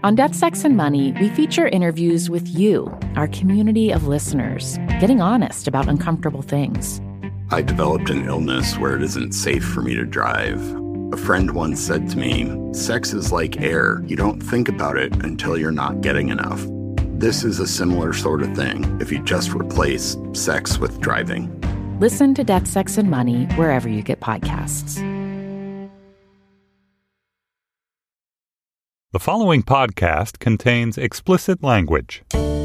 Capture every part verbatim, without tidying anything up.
On Death, Sex, and Money, we feature interviews with you, our community of listeners, getting honest about uncomfortable things. I developed an illness where it isn't safe for me to drive. A friend once said to me, sex is like air. You don't think about it until you're not getting enough. This is a similar sort of thing if you just replace sex with driving. Listen to Death, Sex, and Money wherever you get podcasts. The following podcast contains explicit language.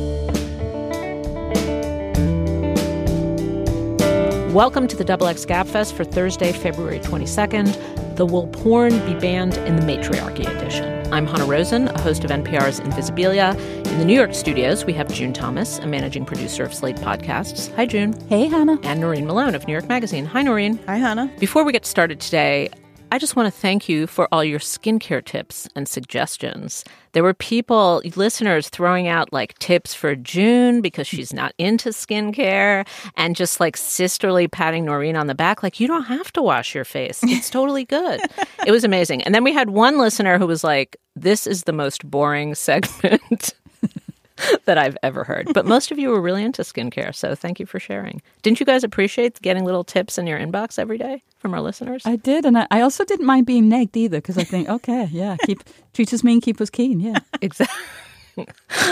Welcome to the Double X Gabfest for Thursday, February twenty-second. The Will Porn Be Banned in the Matriarchy Edition? I'm Hannah Rosen, a host of N P R's Invisibilia. In the New York studios, we have June Thomas, a managing producer of Slate Podcasts. Hi, June. Hey, Hannah. And Noreen Malone of New York Magazine. Hi, Noreen. Hi, Hannah. Before we get started today, I just want to thank you for all your skincare tips and suggestions. There were people, listeners, throwing out like tips for June because she's not into skincare, and just like sisterly patting Noreen on the back, like, you don't have to wash your face. It's totally good. It was amazing. And then we had one listener who was like, this is the most boring segment that I've ever heard. But most of you were really into skincare, so thank you for sharing. Didn't you guys appreciate getting little tips in your inbox every day from our listeners? I did, and I, I also didn't mind being negged either, because I think, okay, yeah, keep treat us mean, keep us keen, yeah. Exactly.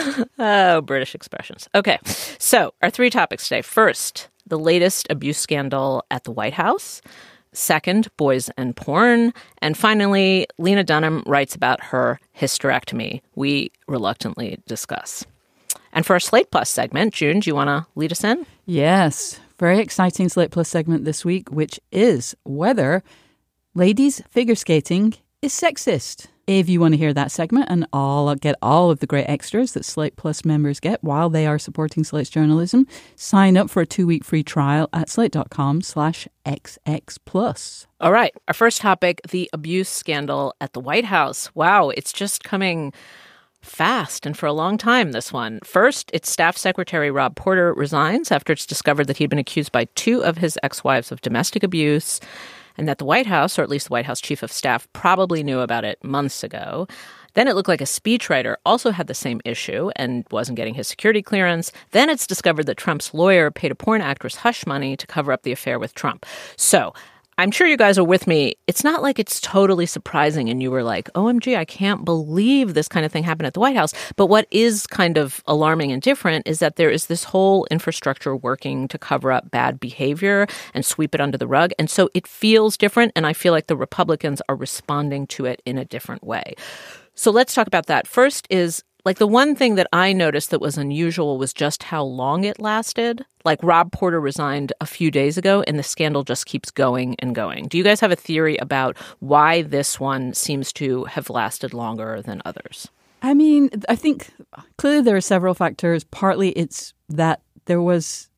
Oh, British expressions. Okay, so our three topics today. First, the latest abuse scandal at the White House. Second, boys and porn. And finally, Lena Dunham writes about her hysterectomy. We reluctantly discuss. And for our Slate Plus segment, June, do you want to lead us in? Yes. Very exciting Slate Plus segment this week, which is whether ladies figure skating is sexist. If you want to hear that segment and all get all of the great extras that Slate Plus members get while they are supporting Slate's journalism, sign up for a two-week free trial at slate.com slash XX plus. All right. Our first topic, the abuse scandal at the White House. Wow, it's just coming fast and for a long time, this one. First, its staff secretary, Rob Porter, resigns after it's discovered that he'd been accused by two of his ex-wives of domestic abuse, and that the White House, or at least the White House chief of staff, probably knew about it months ago. Then it looked like a speechwriter also had the same issue and wasn't getting his security clearance. Then it's discovered that Trump's lawyer paid a porn actress hush money to cover up the affair with Trump. So I'm sure you guys are with me. It's not like it's totally surprising and you were like, O M G, I can't believe this kind of thing happened at the White House. But what is kind of alarming and different is that there is this whole infrastructure working to cover up bad behavior and sweep it under the rug. And so it feels different, and I feel like the Republicans are responding to it in a different way. So let's talk about that. First is, like, the one thing that I noticed that was unusual was just how long it lasted. Like, Rob Porter resigned a few days ago, and the scandal just keeps going and going. Do you guys have a theory about why this one seems to have lasted longer than others? I mean, I think clearly there are several factors. Partly it's that there was,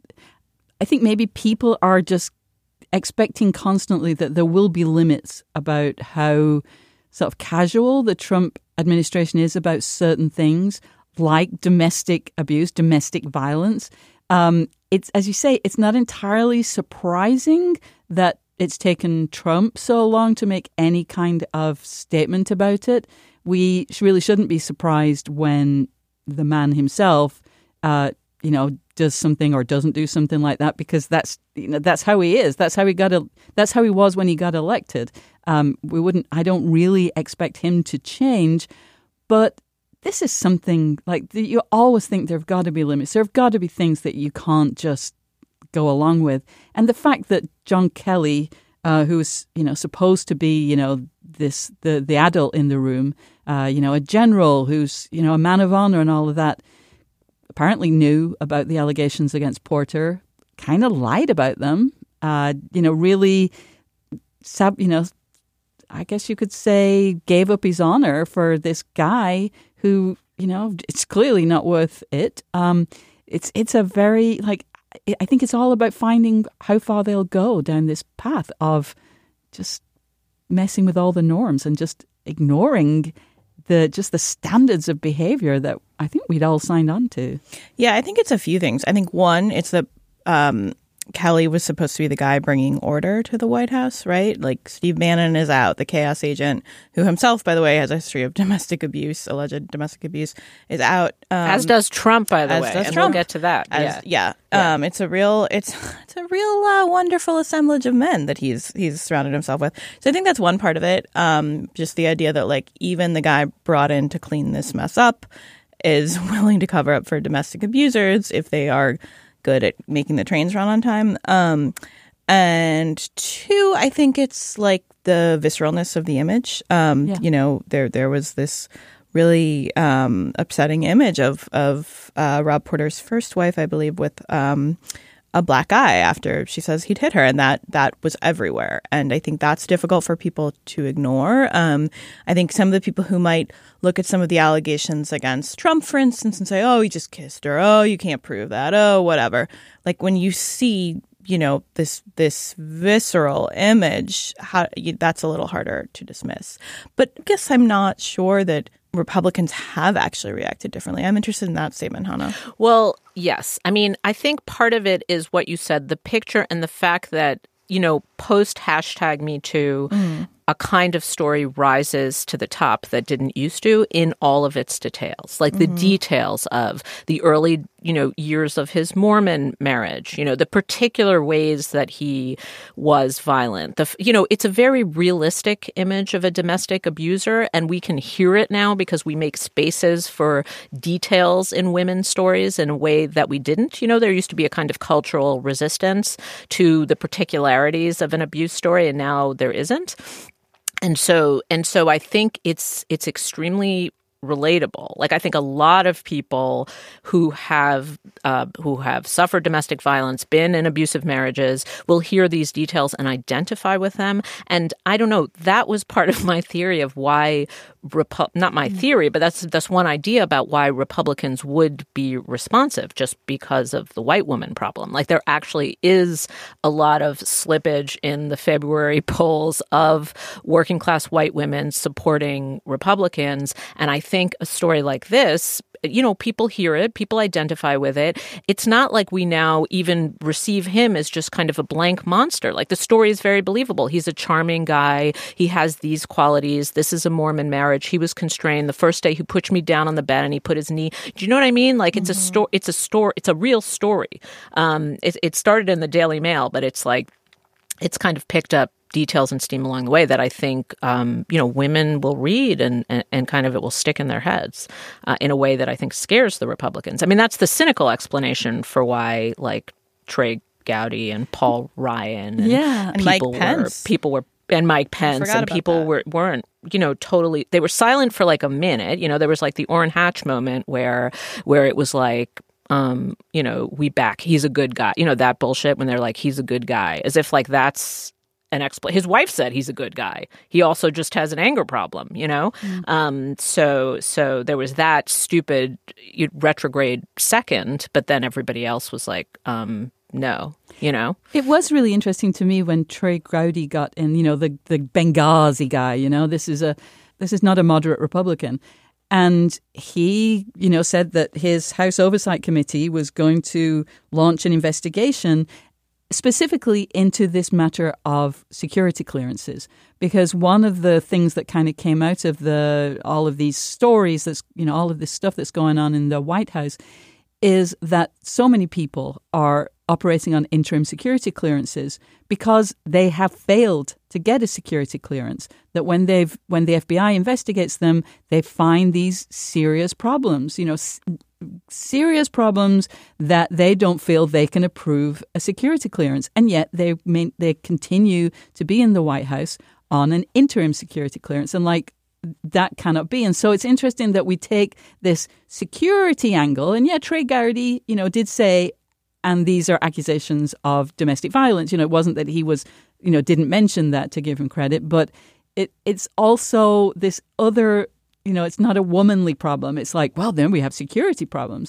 I think maybe people are just expecting constantly that there will be limits about how sort of casual the Trump administration is about certain things like domestic abuse, domestic violence. Um, it's, as you say, it's not entirely surprising that it's taken Trump so long to make any kind of statement about it. We really shouldn't be surprised when the man himself, uh, you know, does something or doesn't do something like that, because that's, you know, that's how he is. That's how he got. A, that's how he was when he got elected. Um, we wouldn't. I don't really expect him to change, but this is something like you always think there've got to be limits. There've got to be things that you can't just go along with. And the fact that John Kelly, uh, who's you know supposed to be you know this the the adult in the room, uh, you know a general who's you know a man of honor and all of that, apparently knew about the allegations against Porter, kind of lied about them, uh, you know, really, sab- you know, I guess you could say gave up his honor for this guy who, you know, it's clearly not worth it. Um, it's it's a very, like, I think it's all about finding how far they'll go down this path of just messing with all the norms and just ignoring the just the standards of behavior that I think we'd all signed on to. Yeah, I think it's a few things. I think one, it's that um, Kelly was supposed to be the guy bringing order to the White House, right? Like Steve Bannon is out, the chaos agent, who himself, by the way, has a history of domestic abuse, alleged domestic abuse, is out. Um, as does Trump, by the as way, does and Trump. we'll get to that. As, yeah, yeah. yeah. Um, it's a real, it's it's a real uh, wonderful assemblage of men that he's he's surrounded himself with. So I think that's one part of it. Um, just the idea that like even the guy brought in to clean this mess up is willing to cover up for domestic abusers if they are good at making the trains run on time. Um, and two, I think it's like the visceralness of the image. Um, Yeah. You know, there there was this really um, upsetting image of of uh, Rob Porter's first wife, I believe, with um, a black eye after she says he'd hit her, and that that was everywhere. And I think that's difficult for people to ignore. Um, I think some of the people who might look at some of the allegations against Trump, for instance, and say, "Oh, he just kissed her. Oh, you can't prove that. Oh, whatever." Like when you see, you know, this this visceral image, how, you, that's a little harder to dismiss. But I guess I'm not sure that Republicans have actually reacted differently. I'm interested in that statement, Hannah. Well, yes. I mean, I think part of it is what you said, the picture and the fact that, you know, post hashtag Me Too, mm. a kind of story rises to the top that didn't used to in all of its details, like mm-hmm. the details of the early, you know, years of his Mormon marriage, you know, the particular ways that he was violent. The, you know, it's a very realistic image of a domestic abuser, and we can hear it now because we make spaces for details in women's stories in a way that we didn't. You know, there used to be a kind of cultural resistance to the particularities of an abuse story, and now there isn't. And so, and so I think it's it's extremely relatable. Like I think a lot of people who have uh, who have suffered domestic violence, been in abusive marriages, will hear these details and identify with them. And I don't know, that was part of my theory of why Repu- not my theory, but that's that's one idea about why Republicans would be responsive, just because of the white woman problem. Like there actually is a lot of slippage in the February polls of working class white women supporting Republicans. And I think a story like this, you know, people hear it, people identify with it. It's not like we now even receive him as just kind of a blank monster. Like the story is very believable. He's a charming guy. He has these qualities. This is a Mormon marriage. He was constrained. The first day he put me down on the bed and he put his knee. Do you know what I mean? Like it's mm-hmm. a story. It's a story. It's a real story. Um, it, it started in the Daily Mail, but it's like it's kind of picked up details and steam along the way that I think, um, you know, women will read and, and, and kind of it will stick in their heads uh, in a way that I think scares the Republicans. I mean, that's the cynical explanation for why, like, Trey Gowdy and Paul Ryan and, yeah, and people Mike were, Pence. people were, and Mike Pence and people were, weren't, you know, totally, they were silent for like a minute. You know, there was like the Orrin Hatch moment where, where it was like, um, you know, we back, he's a good guy, you know, that bullshit when they're like, he's a good guy, as if like that's an expl- his wife said he's a good guy. He also just has an anger problem, you know? Mm. Um, so so there was that stupid retrograde second, but then everybody else was like, um, no, you know? It was really interesting to me when Trey Gowdy got in, you know, the, the Benghazi guy, you know, this is a this is not a moderate Republican. And he, you know, said that his House Oversight Committee was going to launch an investigation specifically into this matter of security clearances, because one of the things that kind of came out of the all of these stories, that's, you know, all of this stuff that's going on in the White House, is that so many people are operating on interim security clearances because they have failed to get a security clearance. That when they've when the F B I investigates them, they find these serious problems, you know, s- serious problems that they don't feel they can approve a security clearance, and yet they may, they continue to be in the White House on an interim security clearance, and like that cannot be. And so it's interesting that we take this security angle, and yeah, Trey Gowdy, you know, did say, and these are accusations of domestic violence. You know, it wasn't that he was, you know, didn't mention that to give him credit, but it it's also this other. You know, it's not a womanly problem. It's like, well, then we have security problems.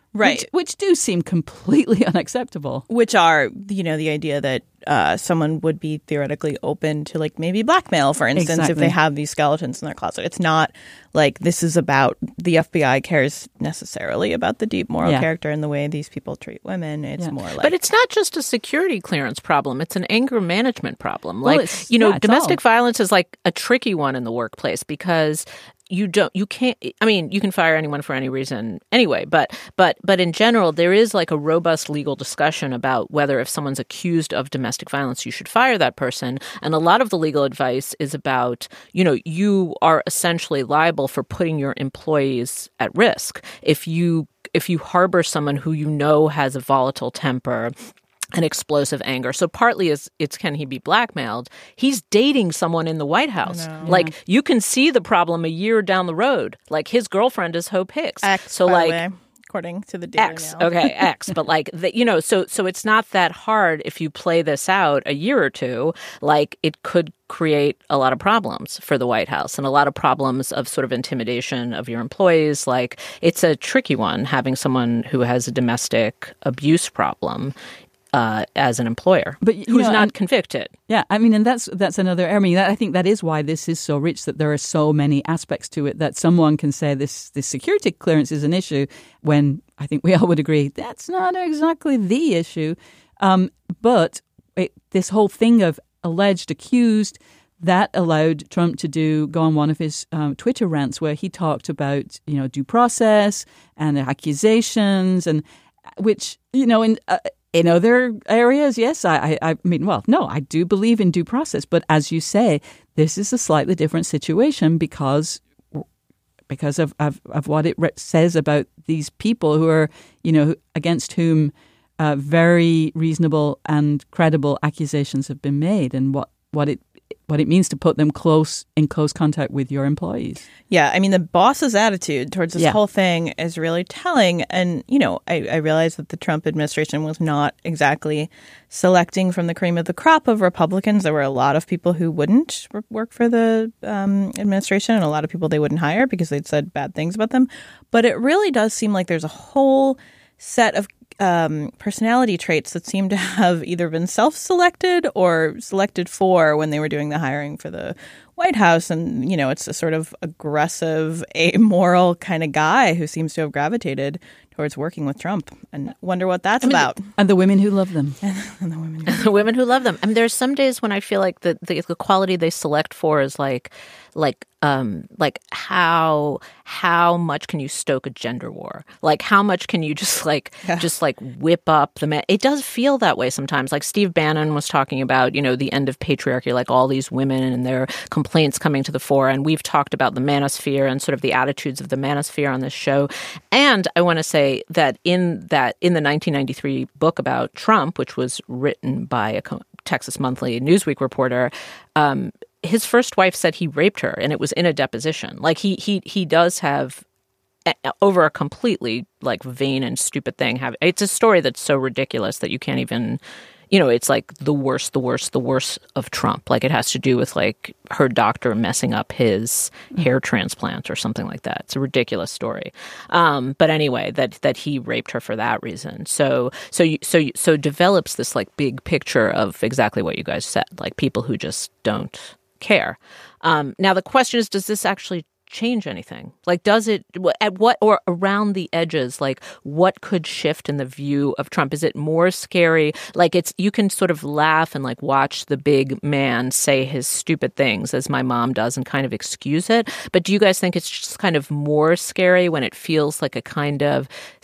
Right. Which, which do seem completely unacceptable. Which are, you know, the idea that uh, someone would be theoretically open to, like, maybe blackmail, for instance, Exactly. if they have these skeletons in their closet. It's not like this is about the F B I cares necessarily about the deep moral Yeah. character and the way these people treat women. It's Yeah. more like. But it's not just a security clearance problem. It's an anger management problem. Well, Like, it's- you know, yeah, it's domestic all. violence is like a tricky one in the workplace because you don't, you can't, I mean, you can fire anyone for any reason anyway, but, but, but in general, there is like a robust legal discussion about whether if someone's accused of domestic violence, you should fire that person. And a lot of the legal advice is about, you know, you are essentially liable for putting your employees at risk. If you, if you harbor someone who you know has a volatile temper, and explosive anger. So partly is it's can he be blackmailed? He's dating someone in the White House. Like you can see the problem a year down the road. Like his girlfriend is Hope Hicks. X, so by like the way, according to the Daily X. Mail. Okay, X. But like the, you know, so so it's not that hard if you play this out a year or two. Like it could create a lot of problems for the White House and a lot of problems of sort of intimidation of your employees. Like it's a tricky one having someone who has a domestic abuse problem uh, as an employer, But, you who's know, not and- convicted. Yeah, I mean, and that's that's another. I mean, that, I think that is why this is so rich. That there are so many aspects to it that someone can say this this security clearance is an issue. When I think we all would agree that's not exactly the issue. Um, but it, this whole thing of alleged accused that allowed Trump to do go on one of his um, Twitter rants where he talked about you know due process and accusations and which you know in. Uh, In other areas, yes, I, I, I mean, well, no, I do believe in due process. But as you say, this is a slightly different situation because because of, of, of what it re- says about these people who are, you know, against whom uh, very reasonable and credible accusations have been made and what, what it what it means to put them close in close contact with your employees. Yeah, I mean, the boss's attitude towards this Yeah. whole thing is really telling. And, you know, I, I realize that the Trump administration was not exactly selecting from the cream of the crop of Republicans. There were a lot of people who wouldn't work for the um, administration and a lot of people they wouldn't hire because they'd said bad things about them. But it really does seem like there's a whole set of Um, personality traits that seem to have either been self-selected or selected for when they were doing the hiring for the White House. And, you know, it's a sort of aggressive, amoral kind of guy who seems to have gravitated towards working with Trump. And wonder what that's about. And the women who love them. And the women. The women who love them. I mean, there's some days when I feel like the, the, the quality they select for is like, like, um, like how how much can you stoke a gender war? Like how much can you just like Yeah. just like whip up the man? It does feel that way sometimes. Like Steve Bannon was talking about, you know, the end of patriarchy, like all these women and their complaints coming to the fore. And we've talked about the manosphere and sort of the attitudes of the manosphere on this show. And I want to say that in that in the nineteen ninety-three book about Trump, which was written by a Texas Monthly Newsweek reporter, um, his first wife said he raped her, and it was in a deposition. Like he he he does have over a completely like vain and stupid thing. Have it's a story that's so ridiculous that you can't even, you know, it's like the worst, the worst, the worst of Trump. Like it has to do with like her doctor messing up his hair transplant or something like that. It's a ridiculous story. Um, but anyway, that that he raped her for that reason. So so you, so you, so develops this like big picture of exactly what you guys said, like people who just don't care. Um, now the question is, does this actually change anything? Like, does it, at what, or around the edges, like what could shift in the view of Trump? Is it more scary? Like it's, you can sort of laugh and like watch the big man say his stupid things as my mom does and kind of excuse it. But do you guys think it's just kind of more scary when it feels like a kind of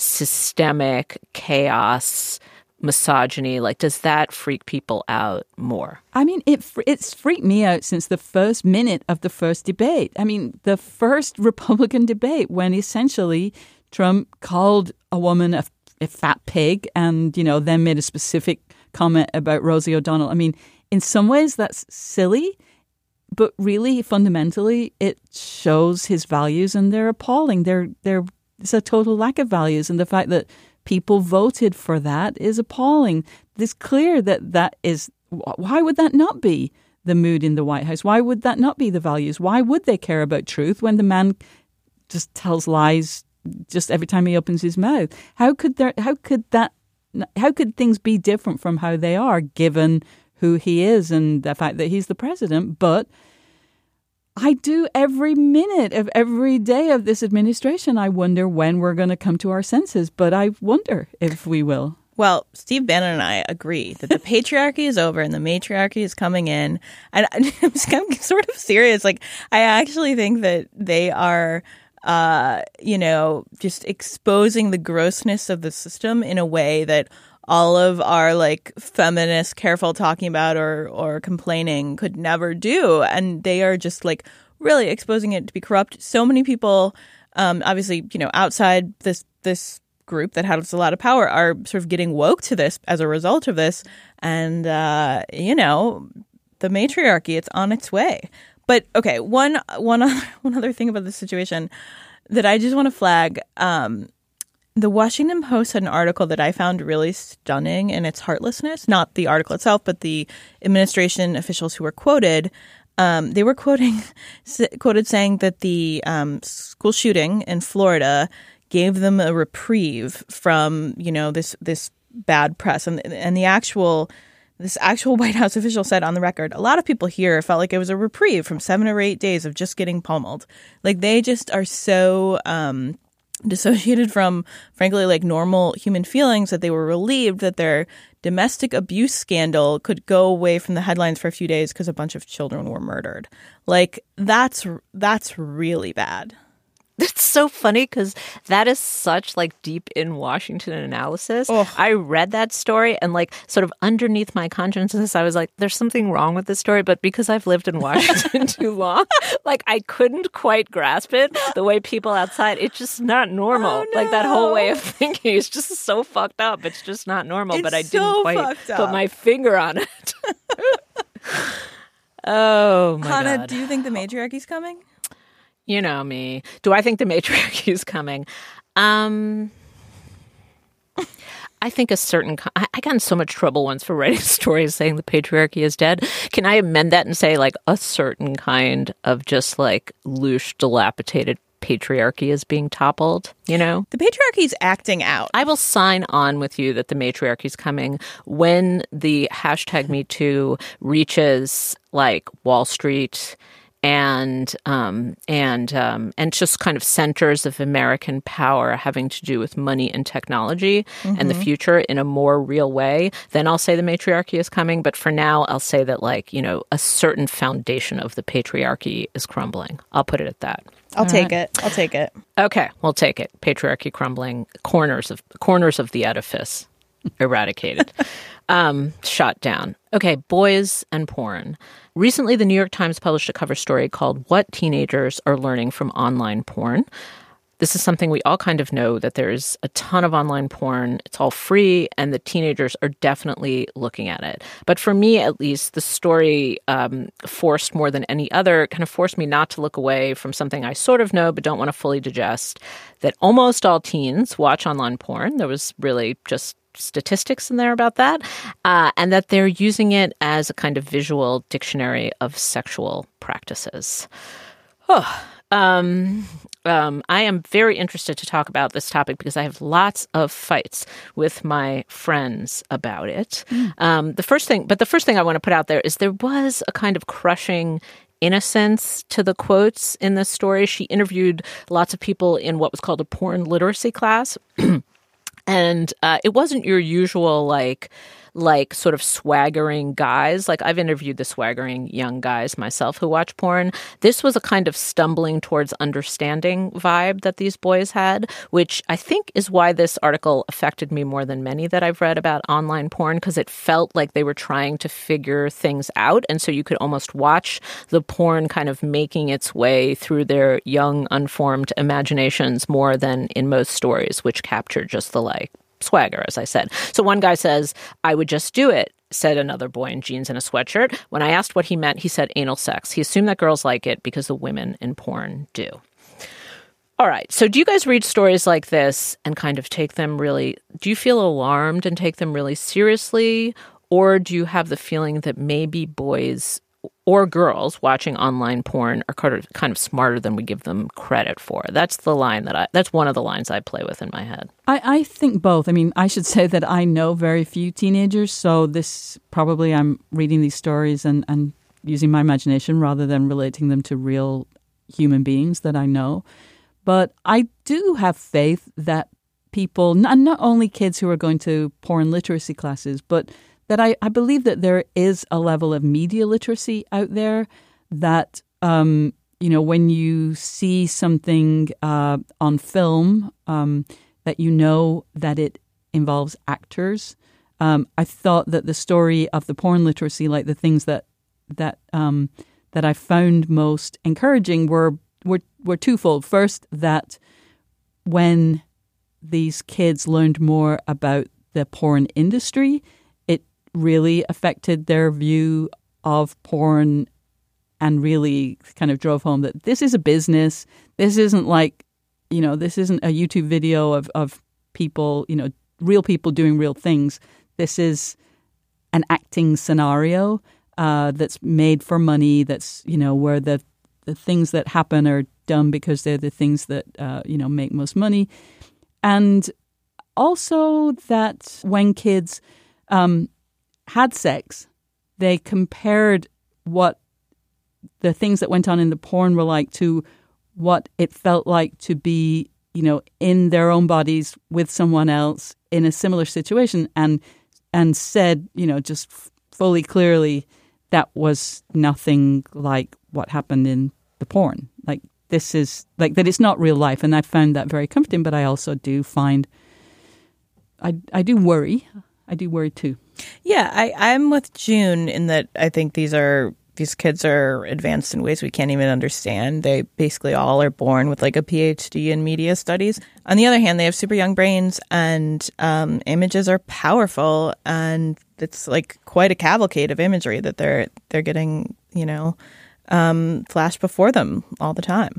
systemic chaos, misogyny? Like, does that freak people out more? I mean, it it's freaked me out since the first minute of the first debate. I mean, the first Republican debate when essentially Trump called a woman a, a fat pig and, you know, then made a specific comment about Rosie O'Donnell. I mean, in some ways that's silly, but really fundamentally it shows his values and they're appalling. They're, they're, it's a total lack of values, and the fact that people voted for that is appalling. It's clear that that is, why would that not be the mood in the White House? Why would that not be the values? Why would they care about truth when the man just tells lies just every time he opens his mouth. How could there? How could that? How could things be different from how they are, given who he is and the fact that he's the president? But I do every minute of every day of this administration. I wonder when we're going to come to our senses, but I wonder if we will. Well, Steve Bannon and I agree that the patriarchy is over and the matriarchy is coming in. And I'm sort of serious. Like, I actually think that they are, uh, you know, just exposing the grossness of the system in a way that all of our, like, feminist careful talking about or, or complaining could never do. And they are just, like, really exposing it to be corrupt. So many people, um, obviously, you know, outside this this group that has a lot of power are sort of getting woke to this as a result of this. And, uh, you know, the matriarchy, it's on its way. But, okay, one one other, one other thing about this situation that I just want to flag. Um, the Washington Post had an article that I found really stunning in its heartlessness. Not the article itself, but the administration officials who were quoted. Um, they were quoting quoted saying that the um, school shooting in Florida gave them a reprieve from, you know, this this bad press. And and the actual this actual White House official said on the record, a lot of people here felt like it was a reprieve from seven or eight days of just getting pummeled. Like, they just are so um, dissociated from, frankly, like, normal human feelings that they were relieved that their domestic abuse scandal could go away from the headlines for a few days because a bunch of children were murdered. Like, that's that's really bad. It's so funny because that is such like deep in Washington analysis. Ugh. I read that story and like sort of underneath my consciousness, I was like, there's something wrong with this story. But because I've lived in Washington too long, like I couldn't quite grasp it the way people outside. It's just not normal. Oh, no. Like that whole way of thinking is just so fucked up. It's just not normal. It's but I so didn't quite fucked up. put my finger on it. Oh, my Hannah, God. do you think the matriarchy's coming? You know me. Do I think the matriarchy is coming? Um, I think a certain... I, I got in so much trouble once for writing stories saying the patriarchy is dead. Can I amend that and say, like, a certain kind of just, like, louche, dilapidated patriarchy is being toppled, you know? The patriarchy's acting out. I will sign on with you that the matriarchy is coming when the hashtag Me Too reaches, like, Wall Street and um, and um, and just kind of centers of American power having to do with money and technology mm-hmm. and the future in a more real way, then I'll say the matriarchy is coming. But for now, I'll say that, like, you know, a certain foundation of the patriarchy is crumbling. I'll put it at that. I'll All take right. it. I'll take it. Okay, we'll take it. Patriarchy crumbling, corners of corners of the edifice eradicated, um, shot down. Okay, boys and porn. Recently, the New York Times published a cover story called What Teenagers Are Learning from Online Porn. This is something we all kind of know, that there's a ton of online porn. It's all free, and the teenagers are definitely looking at it. But for me, at least, the story um, forced more than any other, kind of forced me not to look away from something I sort of know but don't want to fully digest, that almost all teens watch online porn. There was really just statistics in there about that, uh, and that they're using it as a kind of visual dictionary of sexual practices. Oh, um, um, I am very interested to talk about this topic because I have lots of fights with my friends about it. Mm. Um, the first thing, but the first thing I want to put out there is there was a kind of crushing innocence to the quotes in this story. She interviewed lots of people in what was called a porn literacy class. And uh, it wasn't your usual, like, like sort of swaggering guys. Like, I've interviewed the swaggering young guys myself who watch porn. This was a kind of stumbling towards understanding vibe that these boys had, which I think is why this article affected me more than many that I've read about online porn, because it felt like they were trying to figure things out. And so you could almost watch the porn kind of making its way through their young, unformed imaginations more than in most stories, which capture just the, like, swagger, as I said. So one guy says, I would just do it, said another boy in jeans and a sweatshirt. When I asked what he meant, he said anal sex. He assumed that girls like it because the women in porn do. All right. So do you guys read stories like this and kind of take them really, do you feel alarmed and take them really seriously? Or do you have the feeling that maybe boys or girls watching online porn are kind of, kind of smarter than we give them credit for. That's the line that I, that's one of the lines I play with in my head. I, I think both. I mean, I should say that I know very few teenagers, so this probably I'm reading these stories and, and using my imagination rather than relating them to real human beings that I know. But I do have faith that people, not, not only kids who are going to porn literacy classes, but that I, I believe that there is a level of media literacy out there that, um, you know, when you see something uh, on film, um, that you know that it involves actors. Um, I thought that the story of the porn literacy, like the things that that um, that I found most encouraging were, were, were twofold. First, that when these kids learned more about the porn industry, really affected their view of porn and really kind of drove home that this is a business. This isn't like, you know, this isn't a YouTube video of, of people, you know, real people doing real things. This is an acting scenario uh, that's made for money, that's, you know, where the, the things that happen are done because they're the things that, uh, you know, make most money. And also that when kids um, had sex, they compared what the things that went on in the porn were like to what it felt like to be, you know, in their own bodies with someone else in a similar situation, and and said, you know, just fully clearly that was nothing like what happened in the porn. Like this is like that it's not real life, and I found that very comforting. But I also do find I I do worry. I do worry too. Yeah, I, I'm with June in that I think these are these kids are advanced in ways we can't even understand. They basically all are born with like a P H D in media studies. On the other hand, they have super young brains, and um, images are powerful, and it's like quite a cavalcade of imagery that they're they're getting, you know, um, flashed before them all the time.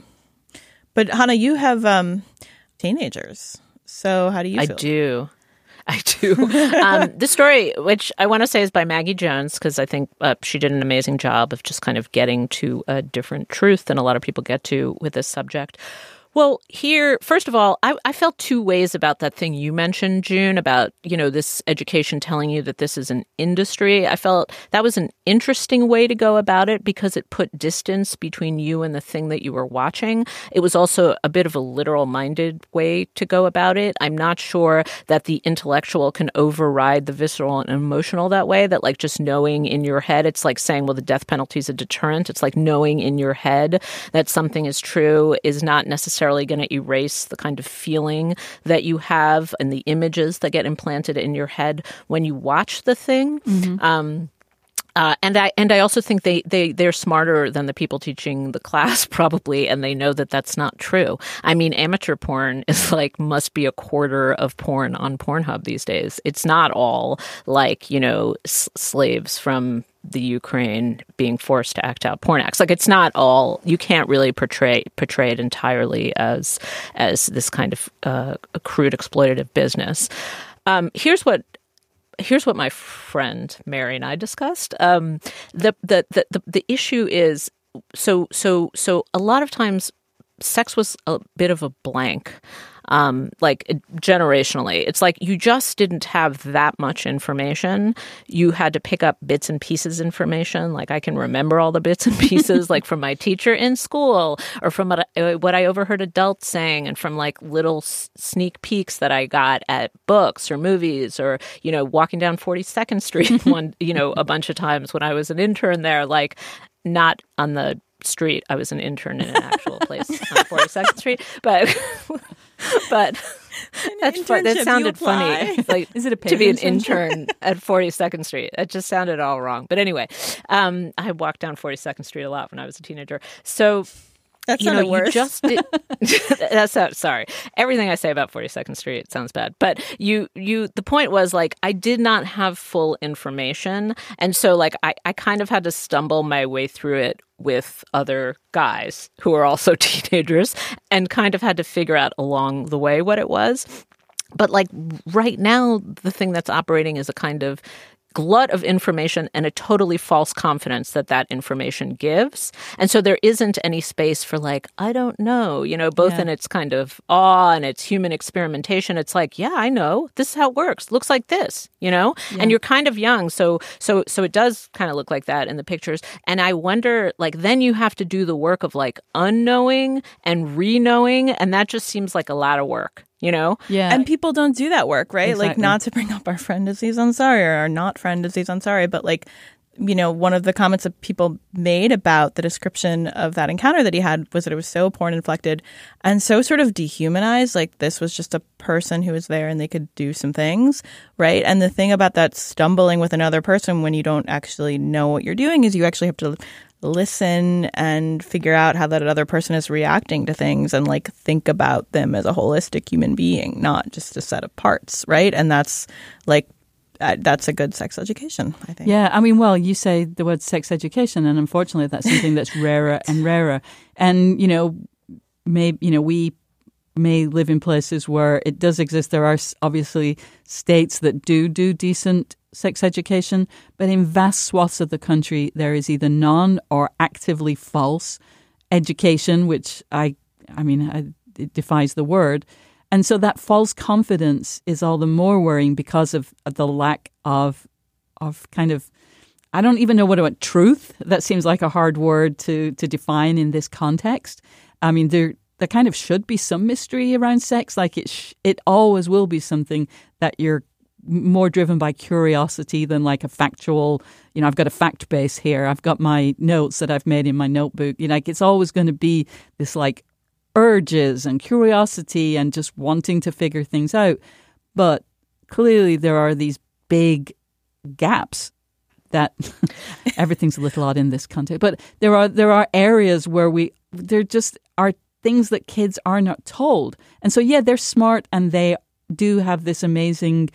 But Hannah, you have um, teenagers, so how do you I feel? I do. I do. Um, this story, which I want to say is by Maggie Jones, because I think uh, she did an amazing job of just kind of getting to a different truth than a lot of people get to with this subject. Well, here, first of all, I, I felt two ways about that thing you mentioned, June, about, you know, this education telling you that this is an industry. I felt that was an interesting way to go about it because it put distance between you and the thing that you were watching. It was also a bit of a literal-minded way to go about it. I'm not sure that the intellectual can override the visceral and emotional that way, that like just knowing in your head, it's like saying, well, the death penalty is a deterrent. It's like knowing in your head that something is true is not necessarily going to erase the kind of feeling that you have and the images that get implanted in your head when you watch the thing. Mm-hmm. Um, uh, and I and I also think they they they're smarter than the people teaching the class probably, and they know that that's not true. I mean, amateur porn is like must be a quarter of porn on Pornhub these days. It's not all like, you know, s- slaves from the Ukraine being forced to act out porn acts. Like it's not all, you can't really portray portray it entirely as as this kind of uh, crude exploitative business. Um, here's what here's what my friend Mary and I discussed. Um, the, the the the the issue is so so so a lot of times sex was a bit of a blank. Um, like generationally, it's like you just didn't have that much information. You had to pick up bits and pieces information. Like I can remember all the bits and pieces, like from my teacher in school, or from what I, what I overheard adults saying, and from like little s- sneak peeks that I got at books or movies, or you know, walking down forty-second Street one, you know, a bunch of times when I was an intern there, like not on the street. I was an intern in an actual place on forty-second Street, but. But that's fun. That sounded funny. Like, is it a to be an intern at forty-second Street? It just sounded all wrong. But anyway, um, I walked down forty-second Street a lot when I was a teenager. So That you know, sounded worse. You just did, that's not, sorry. Everything I say about forty-second Street sounds bad. But you, you, the point was like, I did not have full information. And so like, I, I kind of had to stumble my way through it with other guys who were also teenagers and kind of had to figure out along the way what it was. But like right now, the thing that's operating is a kind of glut of information and a totally false confidence that that information gives. And so there isn't any space for like, I don't know, you know, both Yeah. in its kind of awe and its human experimentation. It's like, yeah, I know. This is how it works. Looks like this, you know? Yeah. And you're kind of young. So, so, so it does kind of look like that in the pictures. And I wonder, like, then you have to do the work of like unknowing and re-knowing. And that just seems like a lot of work. You know? Yeah. And people don't do that work, right? Like, Exactly. not to bring up our friend Aziz Ansari or our not friend Aziz Ansari, but like, you know, one of the comments that people made about the description of that encounter that he had was that it was so porn inflected and so sort of dehumanized. Like, this was just a person who was there and they could do some things, right? And the thing about that stumbling with another person when you don't actually know what you're doing is you actually have to listen and figure out how that other person is reacting to things and like think about them as a holistic human being, not just a set of parts, right? And that's like uh, that's a good sex education, I think. Yeah, I mean, well, you say the word sex education, and unfortunately, that's something that's rarer and rarer. And you know, may you know we may live in places where it does exist. There are s- obviously states that do do decent sex education, but in vast swaths of the country, there is either none or actively false education, which I, I mean, I, it defies the word. And so that false confidence is all the more worrying because of the lack of, of kind of, I don't even know what about truth. That seems like a hard word to to define in this context. I mean, there there kind of should be some mystery around sex. Like it, sh- it always will be something that you're more driven by curiosity than like a factual, you know, I've got a fact base here. I've got my notes that I've made in my notebook. You know, like it's always going to be this like urges and curiosity and just wanting to figure things out. But clearly there are these big gaps that everything's a little odd in this context. But there are there are areas where we there just are things that kids are not told. And so, yeah, they're smart and they do have this amazing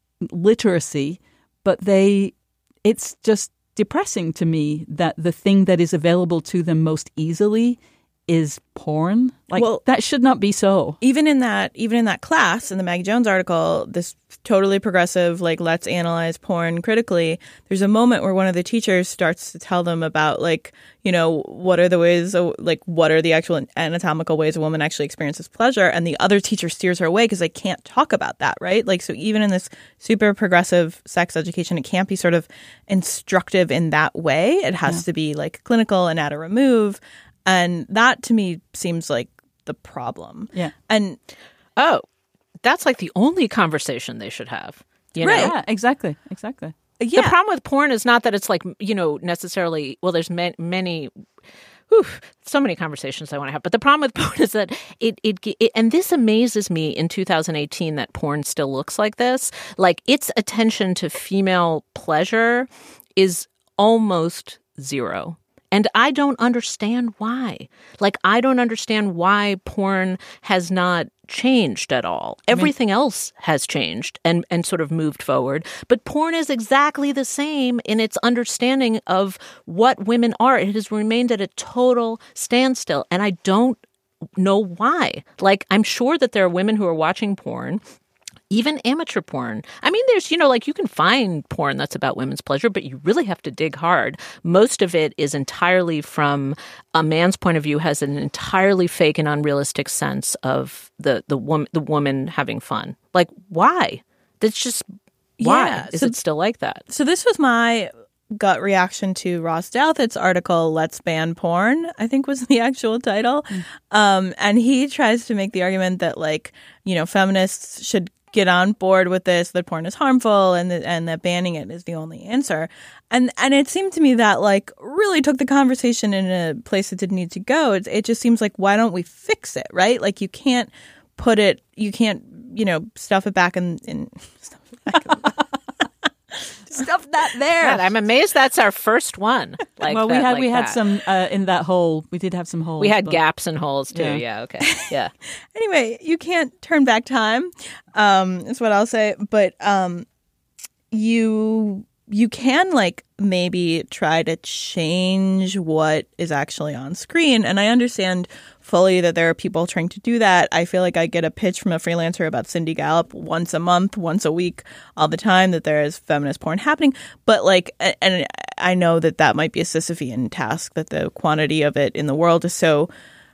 literacy, but they it's just depressing to me that the thing that is available to them most easily is porn. Like, Well, that should not be so. Even in that, even in that class, in the Maggie Jones article, this totally progressive, like, let's analyze porn critically. There's a moment where one of the teachers starts to tell them about, like, you know, what are the ways, like, what are the actual anatomical ways a woman actually experiences pleasure? And the other teacher steers her away because they can't talk about that, right? Like, so even in this super progressive sex education, it can't be sort of instructive in that way. It has Yeah. to be, like, clinical and add a remove. And that, to me, seems like the problem. Yeah. And Oh, that's like the only conversation they should have. You Right. know? Yeah, exactly. Exactly. yeah, The problem with porn is not that it's like, you know, necessarily, well, there's ma- many, whew, so many conversations I want to have. But the problem with porn is that it, it, it, and this amazes me in two thousand eighteen that porn still looks like this. Like its attention to female pleasure is almost zero. And I don't understand why. Like, I don't understand why porn has not changed at all. Everything else has changed and, and sort of moved forward. But porn is exactly the same in its understanding of what women are. It has remained at a total standstill. And I don't know why. Like, I'm sure that there are women who are watching porn, even amateur porn. I mean, there's, you know, like you can find porn that's about women's pleasure, but you really have to dig hard. Most of it is entirely from a man's point of view, has an entirely fake and unrealistic sense of the the woman the woman having fun. Like, why? That's just why Yeah, is so- it still like that? So this was my gut reaction to Ross Douthat's article, Let's Ban Porn, I think was the actual title. Um, and he tries to make the argument that, like, you know, feminists should get on board with this, that porn is harmful and that, and that banning it is the only answer. And and it seemed to me that, like, really took the conversation in a place it didn't need to go. It, it just seems like, why don't we fix it, right? Like, you can't put it, you can't, you know, stuff it back in, in stuff it back in, Stuff that there. God, I'm amazed that's our first one. Like well, we that, had like we had that. some uh, in that hole. We did have some holes. We had but- gaps and holes too. Yeah. Yeah. Okay. Yeah. Anyway, you can't turn back time, um, is what I'll say. But um, you you can, like, maybe try to change what is actually on screen. And I understand fully that there are people trying to do that. I feel like I get a pitch from a freelancer about Cindy Gallop once a month, once a week, all the time, that there is feminist porn happening. But like, and I know that that might be a Sisyphean task, that the quantity of it in the world is so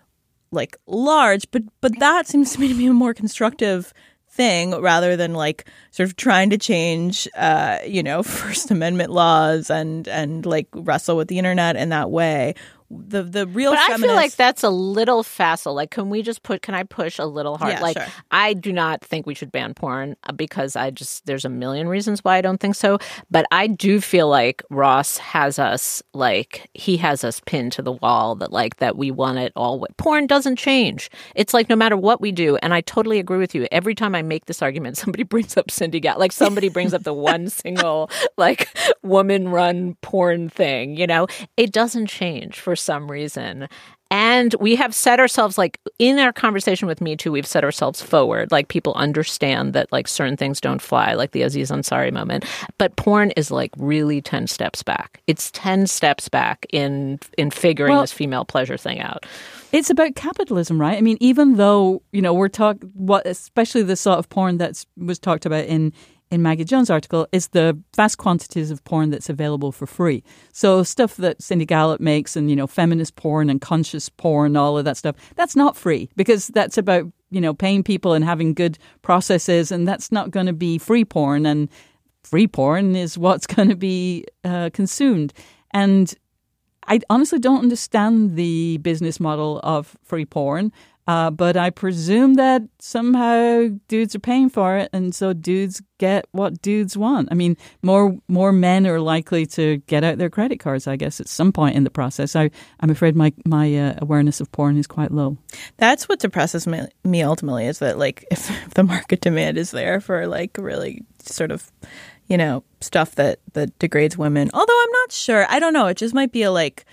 like large, but but that seems to me to be a more constructive thing rather than like sort of trying to change, uh, you know, First Amendment laws and and like wrestle with the internet in that way. The the real but feminist... I feel like that's a little facile. Like, can we just put? Can I push a little hard? Yeah, like, sure. I do not think we should ban porn because I just there's a million reasons why I don't think so. But I do feel like Ross has us like he has us pinned to the wall that like that we want it all. Porn doesn't change. It's like no matter what we do, and I totally agree with you. Every time I make this argument, somebody brings up Cindy Gallop. Like somebody brings up the one single like woman-run porn thing. You know, it doesn't change for some reason. And we have set ourselves, like, in our conversation with Me Too, we've set ourselves forward. Like, people understand that, like, certain things don't fly, like the Aziz Ansari moment. But porn is, like, really ten steps back. It's ten steps back in in figuring well, this female pleasure thing out. It's about capitalism, right? I mean, even though, you know, we're talking, what, especially the sort of porn that was talked about in in Maggie Jones' article, is the vast quantities of porn that's available for free. So stuff that Cindy Gallop makes and, you know, feminist porn and conscious porn, all of that stuff, that's not free because that's about, you know, paying people and having good processes, and that's not going to be free porn, and free porn is what's going to be uh, consumed. And I honestly don't understand the business model of free porn. Uh, but I presume that somehow dudes are paying for it, and so dudes get what dudes want. I mean, more more men are likely to get out their credit cards, I guess, at some point in the process. I, I'm afraid my my uh, awareness of porn is quite low. That's what depresses me, me ultimately, is that, like, if, if the market demand is there for, like, really sort of, you know, stuff that, that degrades women. Although I'm not sure. I don't know. It just might be a, like...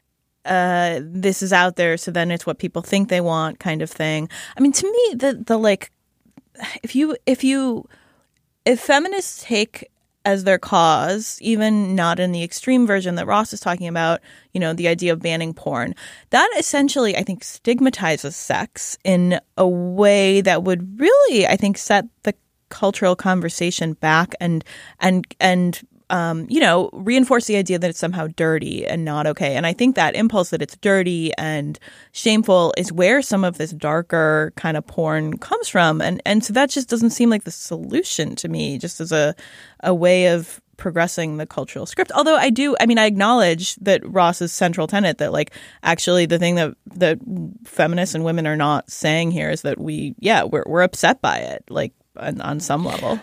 Uh, this is out there, so then it's what people think they want, kind of thing. I mean, to me, the the like, if you if you if feminists take as their cause, even not in the extreme version that Ross is talking about, you know, the idea of banning porn, that essentially, I think, stigmatizes sex in a way that would really, I think, set the cultural conversation back and and and. Um, you know, reinforce the idea that it's somehow dirty and not okay. And I think that impulse that it's dirty and shameful is where some of this darker kind of porn comes from. And and so that just doesn't seem like the solution to me, just as a a way of progressing the cultural script. Although I do, I mean, I acknowledge that Ross's central tenet that, like, actually the thing that that feminists and women are not saying here is that we, yeah, we're we're upset by it, like, on, on some level.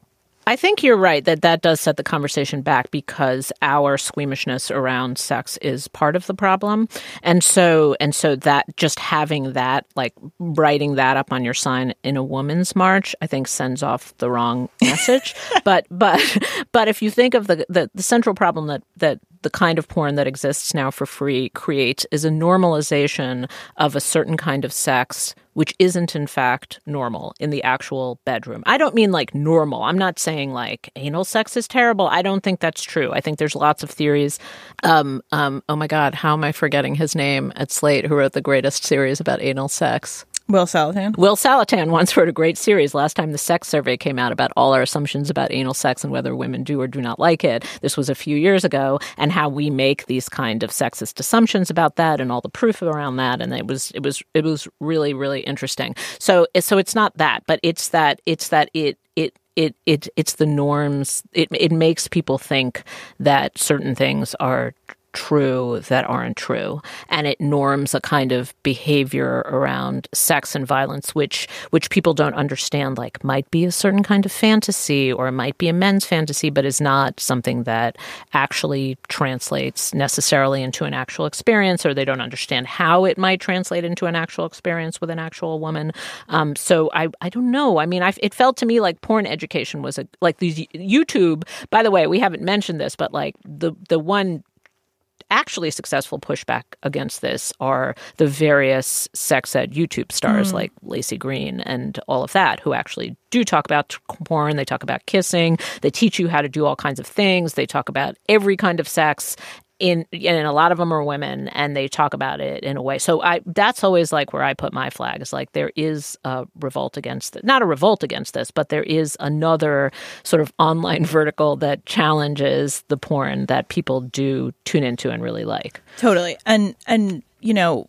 I think you're right that that does set the conversation back because our squeamishness around sex is part of the problem. And so and so that just having that, like writing that up on your sign in a woman's march, I think sends off the wrong message. but but but if you think of the, the, the central problem that, that the kind of porn that exists now for free creates is a normalization of a certain kind of sex which isn't in fact normal in the actual bedroom. I don't mean like normal. I'm not saying like anal sex is terrible. I don't think that's true. I think there's lots of theories. Um, um, oh my God, how am I forgetting his name at Slate, who wrote the greatest series about anal sex? Will Salatan? Will Salatan once wrote a great series last time the sex survey came out about all our assumptions about anal sex and whether women do or do not like it. This was a few years ago, and how we make these kind of sexist assumptions about that and all the proof around that. And it was it was it was really, really interesting. So so it's not that, but it's that it's that it it it it it's the norms. It it makes people think that certain things are true that aren't true, and it norms a kind of behavior around sex and violence which which people don't understand, like might be a certain kind of fantasy or might be a men's fantasy, but is not something that actually translates necessarily into an actual experience, or they don't understand how it might translate into an actual experience with an actual woman. Um, so I I don't know. I mean, I, it felt to me like porn education was a like these YouTube. By the way, we haven't mentioned this, but like the the one actually successful pushback against this are the various sex ed YouTube stars mm. like Lacey Green and all of that, who actually do talk about porn. They talk about kissing. They teach you how to do all kinds of things. They talk about every kind of sex. in and a lot of them are women, and they talk about it in a way. So I that's always like where I put my flag is like there is a revolt against it. Not a revolt against this, but there is another sort of online vertical that challenges the porn that people do tune into and really like. Totally. And, and you know,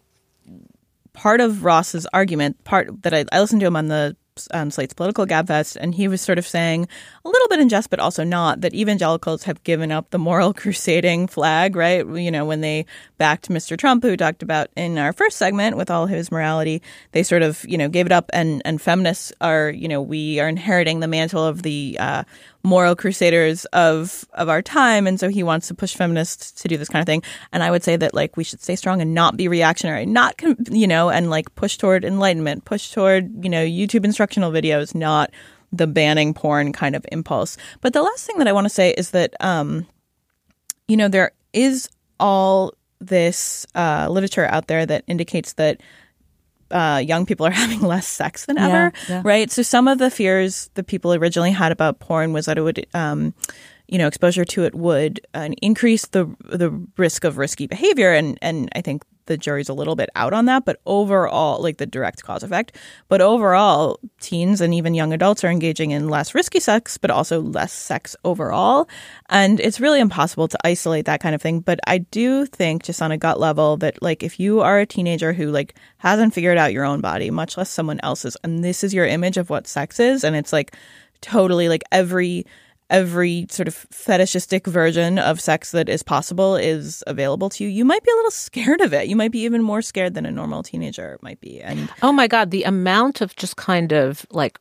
part of Ross's argument, part that I, I listened to him on the on Slate's Political Gabfest, and he was sort of saying a little bit in jest, but also not, that evangelicals have given up the moral crusading flag, right? You know, when they backed Mister Trump, who we talked about in our first segment with all his morality, they sort of, you know, gave it up. And, and feminists are, you know, we are inheriting the mantle of the uh, moral crusaders of of our time. And so he wants to push feminists to do this kind of thing. And I would say that, like, we should stay strong and not be reactionary, not, you know, and like push toward enlightenment, push toward, you know, YouTube instructional videos, not the banning porn kind of impulse. But the last thing that I want to say is that, um, you know, there is all this uh, literature out there that indicates that Uh, young people are having less sex than ever, yeah, yeah. right? So some of the fears that people originally had about porn was that it would, um, you know, exposure to it would uh, increase the the risk of risky behavior, and and I think the jury's a little bit out on that. But overall, like the direct cause effect, but overall, teens and even young adults are engaging in less risky sex, but also less sex overall, and it's really impossible to isolate that kind of thing. But I do think, just on a gut level, that like if you are a teenager who like hasn't figured out your own body, much less someone else's, and this is your image of what sex is, and it's like totally like every every sort of fetishistic version of sex that is possible is available to you, you might be a little scared of it. You might be even more scared than a normal teenager might be. And oh my God, the amount of just kind of like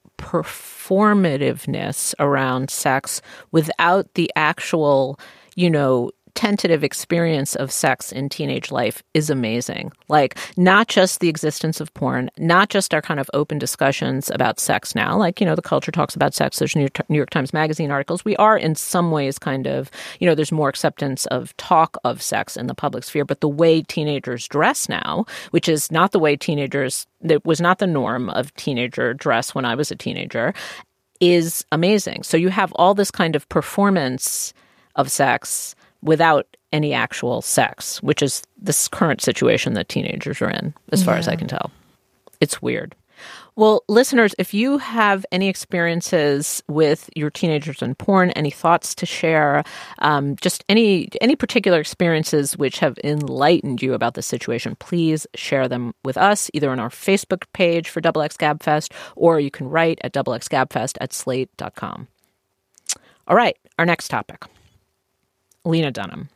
performativeness around sex without the actual, you know, tentative experience of sex in teenage life is amazing. Like, not just the existence of porn, not just our kind of open discussions about sex now. Like, you know, the culture talks about sex. There's New York, New York Times Magazine articles. We are in some ways kind of, you know, there's more acceptance of talk of sex in the public sphere. But the way teenagers dress now, which is not the way teenagers, that was not the norm of teenager dress when I was a teenager, is amazing. So you have all this kind of performance of sex without any actual sex, which is this current situation that teenagers are in, as far yeah. as I can tell. It's weird. Well, listeners, if you have any experiences with your teenagers and porn, any thoughts to share, um, just any any particular experiences which have enlightened you about the situation, please share them with us, either on our Facebook page for Double X Gabfest, or you can write at double x gabfest at slate dot com. All right, our next topic. Lena Dunham.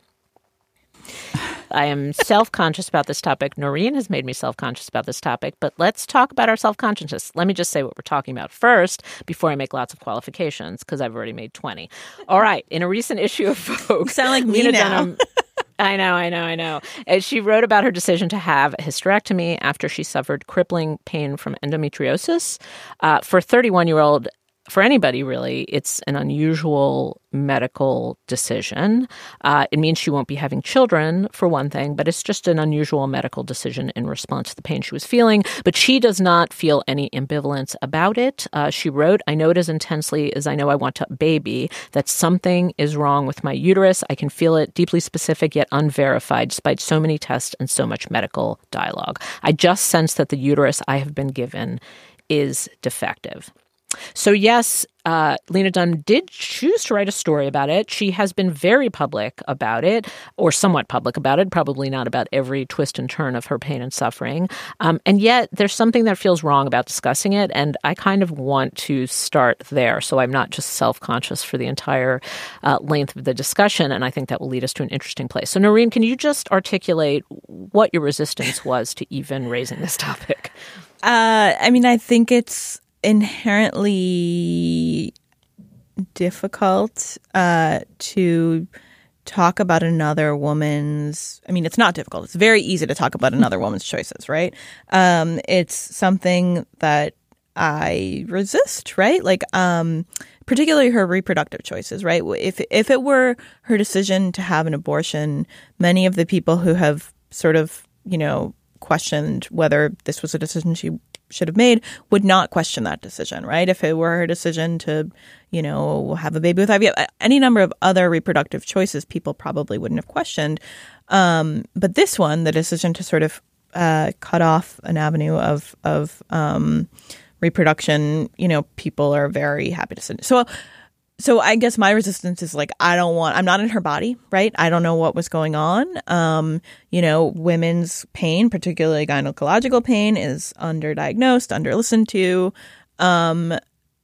I am self-conscious about this topic. Noreen has made me self-conscious about this topic, but let's talk about our self-consciousness. Let me just say what we're talking about first before I make lots of qualifications, because I've already made twenty. All right. In a recent issue of Vogue, you sound like me Lena now. Dunham, I know, I know, I know. And she wrote about her decision to have a hysterectomy after she suffered crippling pain from endometriosis. Uh, for a thirty-one-year-old, for anybody, really, it's an unusual medical decision. Uh, it means she won't be having children, for one thing, but it's just an unusual medical decision in response to the pain she was feeling. But she does not feel any ambivalence about it. Uh, she wrote, "I know it as intensely as I know I want to baby, that something is wrong with my uterus. I can feel it, deeply specific yet unverified, despite so many tests and so much medical dialogue. I just sense that the uterus I have been given is defective." So yes, uh, Lena Dunham did choose to write a story about it. She has been very public about it, or somewhat public about it, probably not about every twist and turn of her pain and suffering. Um, and yet there's something that feels wrong about discussing it, and I kind of want to start there, so I'm not just self-conscious for the entire uh, length of the discussion, and I think that will lead us to an interesting place. So Noreen, can you just articulate what your resistance was to even raising this topic? Uh, I mean, I think it's inherently difficult uh, to talk about another woman's. I mean, it's not difficult. It's very easy to talk about another woman's choices, right? Um, it's something that I resist, right? Like, um, particularly her reproductive choices, right? If if it were her decision to have an abortion, many of the people who have sort of, you know, questioned whether this was a decision she should have made, would not question that decision, right? If it were her decision to, you know, have a baby with I V F, any number of other reproductive choices, people probably wouldn't have questioned. Um, but this one, the decision to sort of uh, cut off an avenue of of um, reproduction, you know, people are very happy to send. So. So I guess my resistance is like, I don't want, I'm not in her body, right? I don't know what was going on. Um, you know, women's pain, particularly gynecological pain, is underdiagnosed, underlistened to. Um,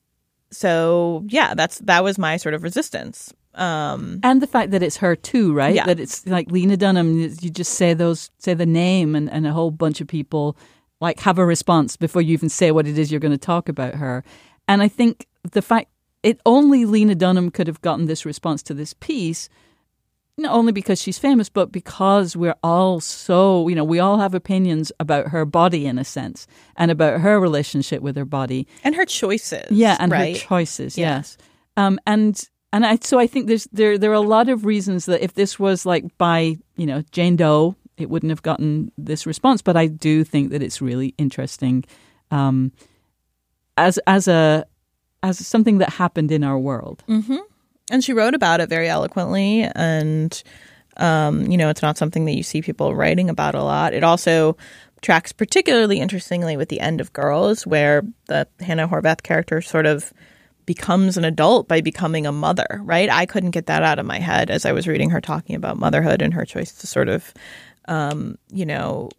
so yeah, that's, that was my sort of resistance. Um, and the fact that it's her too, right? Yeah. That it's like Lena Dunham, you just say those, say the name and, and a whole bunch of people like have a response before you even say what it is you're going to talk about her. And I think the fact, It only Lena Dunham could have gotten this response to this piece, not only because she's famous, but because we're all so, you know, we all have opinions about her body in a sense and about her relationship with her body. And her choices. Yeah, and right? her choices, Yeah. yes. Um, and and I, so I think there's there there are a lot of reasons that if this was like by, you know, Jane Doe, it wouldn't have gotten this response. But I do think that it's really interesting um, as as a as something that happened in our world. Mm-hmm. And she wrote about it very eloquently. And, um, you know, it's not something that you see people writing about a lot. It also tracks particularly interestingly with the end of Girls, where the Hannah Horvath character sort of becomes an adult by becoming a mother, right? I couldn't get that out of my head as I was reading her talking about motherhood and her choice to sort of, um, you know,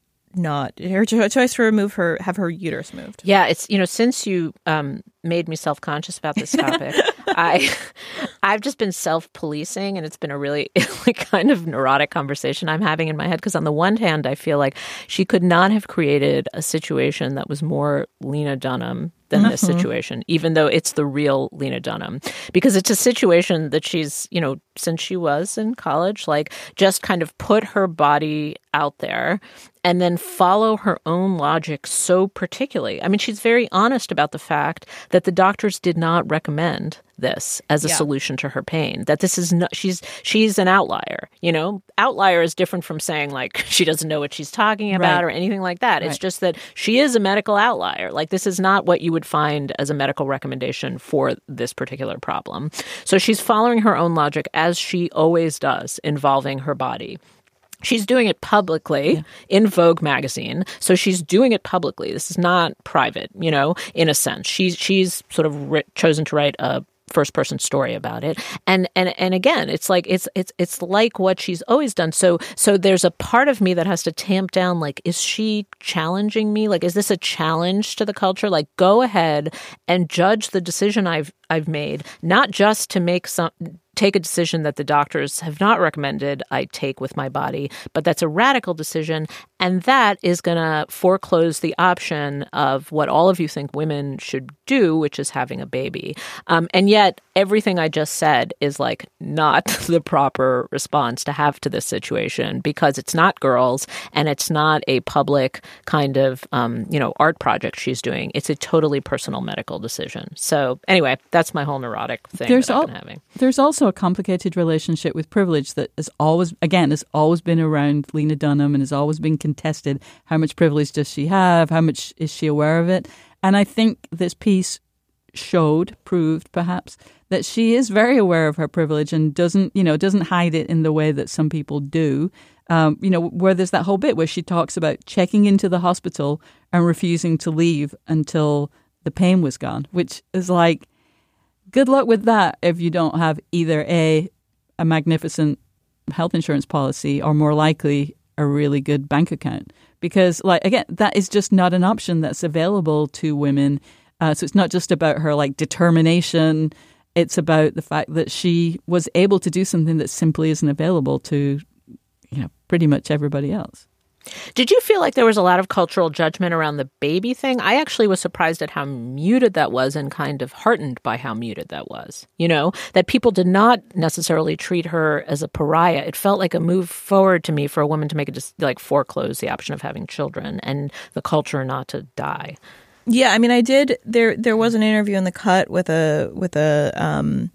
not her cho- choice to remove her, have her uterus moved. Yeah, it's, you know, since you um, made me self-conscious about this topic, I, I've just been self-policing, and it's been a really like kind of neurotic conversation I'm having in my head. Because on the one hand, I feel like she could not have created a situation that was more Lena Dunham than this Mm-hmm. situation, even though it's the real Lena Dunham. Because it's a situation that she's, you know, since she was in college, like just kind of put her body out there and then follow her own logic so particularly. I mean, she's very honest about the fact that the doctors did not recommend this as a Yeah. solution to her pain, that this is not, she's, she's an outlier, you know, outlier is different from saying like she doesn't know what she's talking about Right. or anything like that. It's Right. just that she is a medical outlier. Like this is not what you would find as a medical recommendation for this particular problem. So she's following her own logic as she always does, involving her body. She's doing it publicly yeah. in Vogue magazine. So she's doing it publicly. This is not private, you know, in a sense. She's she's sort of ri- chosen to write a first person story about it. And and and again, it's like it's it's it's like what she's always done. So so there's a part of me that has to tamp down, like, is she challenging me? Like, is this a challenge to the culture? Like, go ahead and judge the decision I've I've made, not just to make some take a decision that the doctors have not recommended I take with my body, but that's a radical decision. And that is going to foreclose the option of what all of you think women should do, which is having a baby. Um, and yet everything I just said is like not the proper response to have to this situation, because it's not Girls and it's not a public kind of, um, you know, art project she's doing. It's a totally personal medical decision. So anyway, that's my whole neurotic thing there's that I've al- been having. There's also a complicated relationship with privilege that has always, again, has always been around Lena Dunham and has always been contested. How much privilege does she have? How much is she aware of it? And I think this piece showed, proved perhaps, that she is very aware of her privilege and doesn't, you know, doesn't hide it in the way that some people do. Um, you know, where there's that whole bit where she talks about checking into the hospital and refusing to leave until the pain was gone, which is like, good luck with that if you don't have either a a magnificent health insurance policy or more likely a really good bank account. Because, like, again, that is just not an option that's available to women. Uh, so it's not just about her, like, determination. It's about the fact that she was able to do something that simply isn't available to, you know, pretty much everybody else. Did you feel like there was a lot of cultural judgment around the baby thing? I actually was surprised at how muted that was and kind of heartened by how muted that was. You know, that people did not necessarily treat her as a pariah. It felt like a move forward to me for a woman to make it just like foreclose the option of having children and the culture not to die. Yeah, I mean, I did. There, there was an interview in The Cut with a with a um,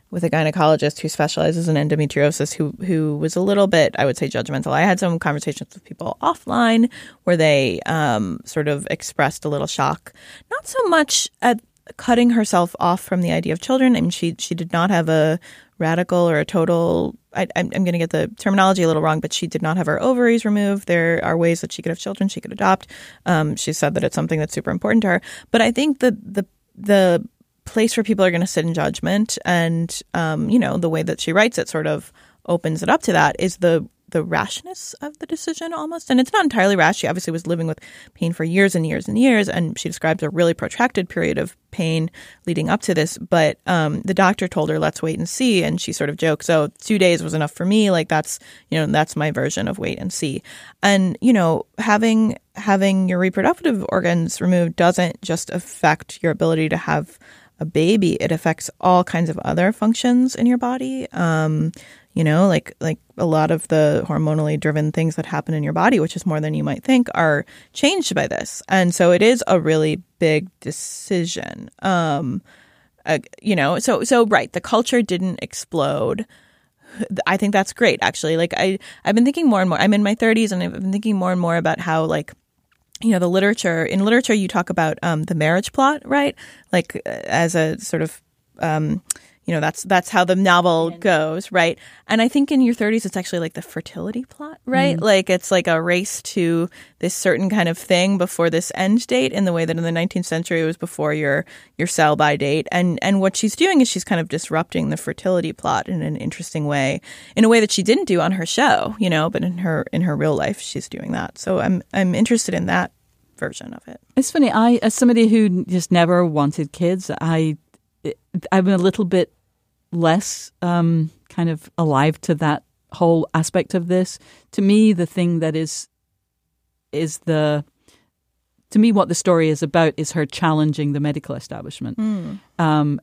with a gynecologist who specializes in endometriosis who who was a little bit, I would say, judgmental. I had some conversations with people offline where they um, sort of expressed a little shock, not so much at cutting herself off from the idea of children. I mean, she she did not have a radical or a total, I, I'm, I'm going to get the terminology a little wrong, but she did not have her ovaries removed. There are ways that she could have children, she could adopt. Um, she said that it's something that's super important to her. But I think the the the place where people are going to sit in judgment and, um, you know, the way that she writes it sort of opens it up to that is the the rashness of the decision almost. And it's not entirely rash. She obviously was living with pain for years and years and years. And she describes a really protracted period of pain leading up to this. But um, the doctor told her, let's wait and see. And she sort of jokes, oh, two days was enough for me. Like that's, you know, that's my version of wait and see. And, you know, having having your reproductive organs removed doesn't just affect your ability to have a baby. It affects all kinds of other functions in your body. Um, you know, like like a lot of the hormonally driven things that happen in your body, which is more than you might think, are changed by this. And so it is a really big decision. Um, uh, you know, so so right, the culture didn't explode. I think that's great, actually. Like I, I've been thinking more and more. I'm in my thirties, and I've been thinking more and more about how, like, you know, the literature in literature you talk about um, the marriage plot, right? Like as a sort of um, you know, that's that's how the novel goes, right? And I think in your thirties, it's actually like the fertility plot, right? Mm. Like it's like a race to this certain kind of thing before this end date, in the way that in the nineteenth century it was before your your sell by date. And and what she's doing is she's kind of disrupting the fertility plot in an interesting way, in a way that she didn't do on her show, you know, but in her in her real life, she's doing that. So I'm I'm interested in that version of it. It's funny. I, as somebody who just never wanted kids, I I'm a little bit less um, kind of alive to that whole aspect of this. To me, the thing that is is the to me what the story is about is her challenging the medical establishment, mm. um,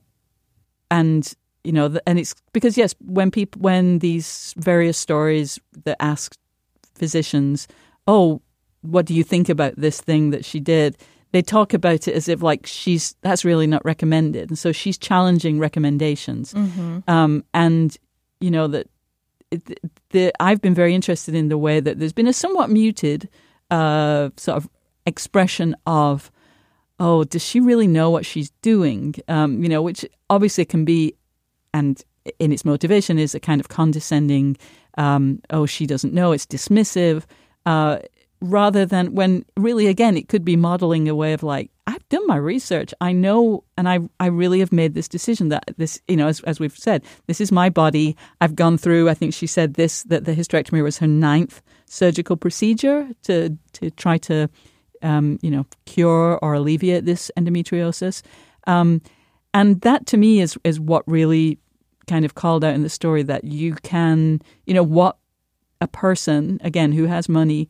and you know, the, and it's because yes, when people when these various stories that ask physicians, oh, what do you think about this thing that she did? They talk about it as if like she's that's really not recommended, and so she's challenging recommendations. Mm-hmm. Um, and you know that the, the I've been very interested in the way that there's been a somewhat muted uh, sort of expression of, oh, does she really know what she's doing? Um, you know, which obviously can be, and in its motivation is a kind of condescending. Um, oh, she doesn't know. It's dismissive. Uh, Rather than when really, again, it could be modeling a way of like, I've done my research. I know, and I I really have made this decision that this, you know, as as we've said, this is my body. I've gone through, I think she said this, that the hysterectomy was her ninth surgical procedure to to try to, um, you know, cure or alleviate this endometriosis. Um, and that to me is is what really kind of called out in the story, that you can, you know, what a person, again, who has money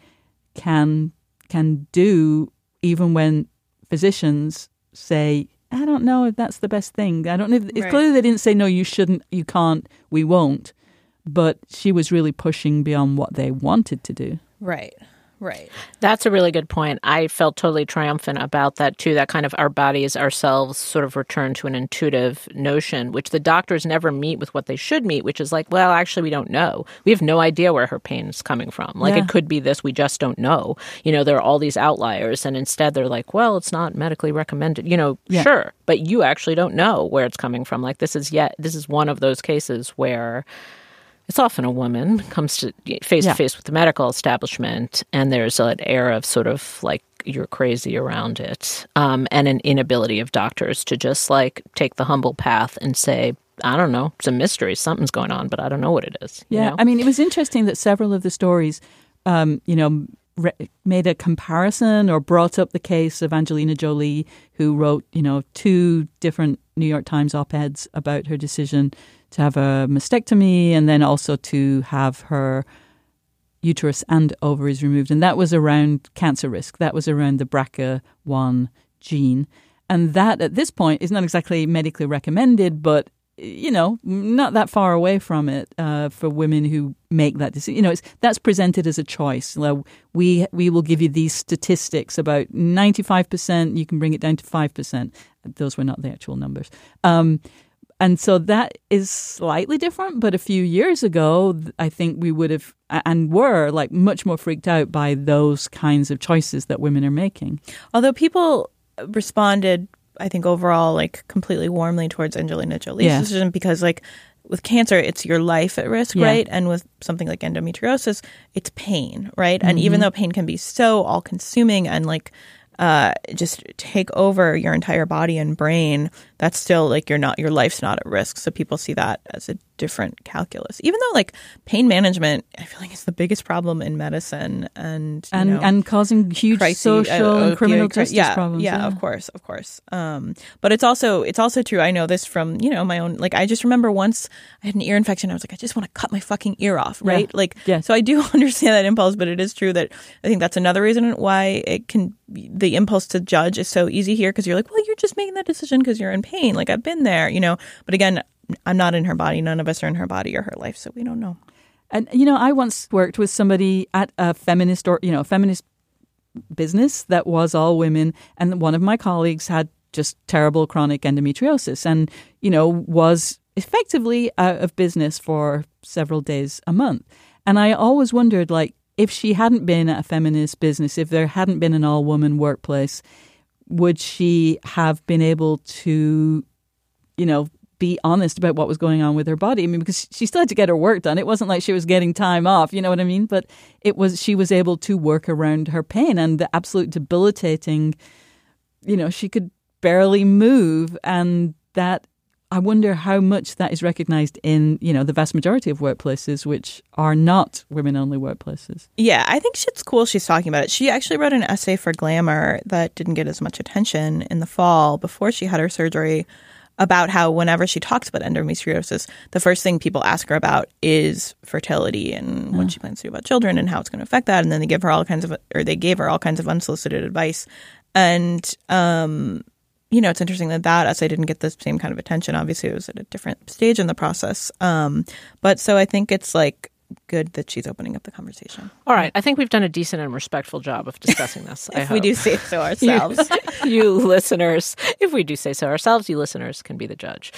can can do, even when physicians say, I don't know if that's the best thing. I don't know. If, it's right. Clearly they didn't say, no, you shouldn't, you can't, we won't. But she was really pushing beyond what they wanted to do. Right. Right. That's a really good point. I felt totally triumphant about that, too, that kind of our bodies, ourselves sort of return to an intuitive notion, which the doctors never meet with what they should meet, which is like, well, actually, we don't know. We have no idea where her pain is coming from. Like, yeah. It could be this. We just don't know. You know, there are all these outliers. And instead, they're like, well, it's not medically recommended. You know, yeah. Sure. But you actually don't know where it's coming from. Like, this is yet, this is one of those cases where it's often a woman comes to face to face with the medical establishment, and there's an air of sort of like you're crazy around it, um, and an inability of doctors to just like take the humble path and say, I don't know, it's a mystery, something's going on, but I don't know what it is. Yeah, you know? I mean, it was interesting that several of the stories, um, you know, re- made a comparison or brought up the case of Angelina Jolie, who wrote, you know, two different New York Times op-eds about her decision to have a mastectomy and then also to have her uterus and ovaries removed. And that was around cancer risk. That was around the B R C A one gene. And that, at this point, is not exactly medically recommended, but, you know, not that far away from it uh, for women who make that decision. You know, it's, that's presented as a choice. Like, we we will give you these statistics about ninety-five percent. You can bring it down to five percent. Those were not the actual numbers. Um and so that is slightly different. But a few years ago, I think we would have and were like much more freaked out by those kinds of choices that women are making. Although people responded, I think overall, like completely warmly towards Angelina Jolie's Yeah. decision because, like, with cancer, it's your life at risk, Yeah. right? And with something like endometriosis, it's pain, right? And even though pain can be so all-consuming and like uh, just take over your entire body and brain, that's still like you're not your life's not at risk. So people see that as a different calculus. Even though like pain management, I feel like it's the biggest problem in medicine and you And know, and causing huge crises, social uh, and opioid criminal cri- justice yeah, problems. Yeah, of course, of course. Um, but it's also it's also true. I know this from you know my own. Like I just remember once I had an ear infection. I was like, I just want to cut my fucking ear off, right? Yeah. Like, Yes. so I do understand that impulse, but it is true that I think that's another reason why it can the impulse to judge is so easy here because you're like, well, you're just making that decision because you're in pain. Like I've been there, you know. But again, I'm not in her body. None of us are in her body or her life, so we don't know. And, you know, I once worked with somebody at a feminist or, you know, a feminist business that was all women. And one of my colleagues had just terrible chronic endometriosis and, you know, was effectively out of business for several days a month. And I always wondered, like, if she hadn't been at a feminist business, if there hadn't been an all-woman workplace, would she have been able to, you know, be honest about what was going on with her body? I mean, because she still had to get her work done. It wasn't like she was getting time off, you know what I mean? But it was, she was able to work around her pain and the absolute debilitating, you know, she could barely move. And that, I wonder how much that is recognized in, you know, the vast majority of workplaces, which are not women-only workplaces. Yeah, I think it's cool she's talking about it. She actually wrote an essay for Glamour that didn't get as much attention in the fall before she had her surgery about how whenever she talks about endometriosis, the first thing people ask her about is fertility and what she plans to do about children and how it's going to affect that. And then they give her all kinds of, or they gave her all kinds of unsolicited advice. And, um, you know, it's interesting that that essay didn't get the same kind of attention. Obviously, it was at a different stage in the process. Um, but so I think it's like good that she's opening up the conversation. All right. I think we've done a decent and respectful job of discussing this. I If hope. we do say so ourselves. You, you listeners, if we do say so ourselves, you listeners can be the judge.